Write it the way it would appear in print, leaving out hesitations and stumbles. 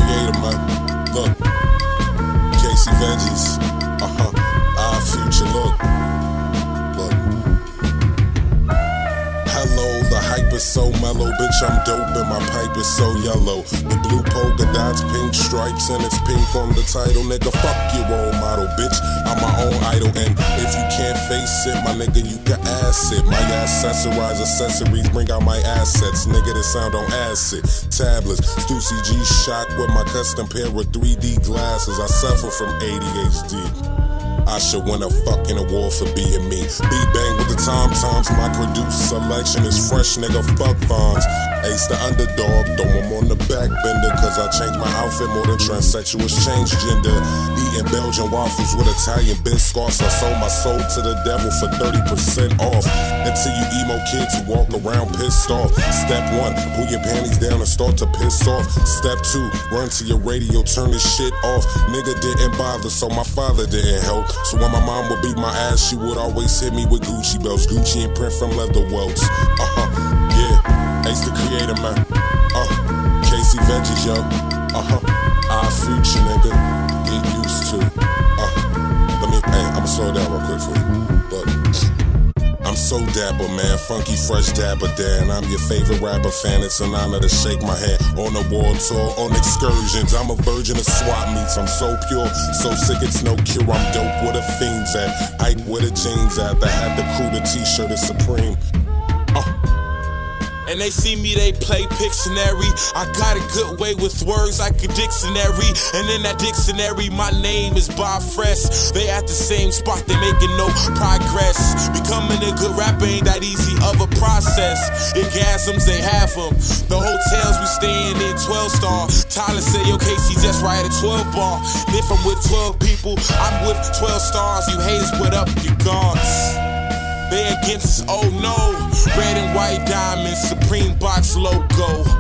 Creator, man. Look, Casey Veggies. Our future, look. Hello, the hype is so mellow, bitch, I'm dope and my pipe is so yellow. The blue polka dots, pink stripes, and it's pink on the title. Nigga, fuck your role model, bitch, I'm my own idol. And if you can't face it, my nigga, you can ass it. My accessorize accessories, bring out my assets. Nigga, this sound on acid. Tablets, Stussy G shock with my custom pair of 3D glasses. I suffer from ADHD. I should win a fucking award for being me. Beat bang with the tom-toms, my produced selection is fresh, nigga, fuck Vons. Ace the underdog, throw him on the back bender, cause I changed my outfit more than transsexuals change gender. Eating Belgian waffles with Italian biscuits, I sold my soul to the devil for 30% off. Until you emo kids who walk around pissed off. Step 1, pull your panties down and start to piss off. Step 2, run to your radio, turn this shit off. Nigga didn't bother, so my father didn't help. So when my mom would beat my ass, she would always hit me with Gucci belts. Gucci and print from leather welts. Yeah, Ace the Creator, man. Casey Veggies, yo. Our future, nigga. Get used to. I'ma slow down real quick for you. Look. I'm so dapper, man, funky, fresh dapper Dan. I'm your favorite rapper fan, it's an honor to shake my hand. On a war tour, on excursions, I'm a virgin of swap meets. I'm so pure, so sick it's no cure. I'm dope where the fiends at, hype where the jeans at. The hat, the crew, the t-shirt is supreme. And they see me, they play Pictionary. I got a good way with words like a dictionary. And in that dictionary, my name is Bob Fresh. They at the same spot, they making no progress. Becoming a good rapper ain't that easy of a process. Orgasms, they have them. The hotels we staying in, 12-star. Tyler said, yo, Casey just right at 12 bar. And if I'm with 12 people, I'm with 12 stars. You haters, put up your guards. They against us, oh no. Red and white diamonds, Supreme Box logo.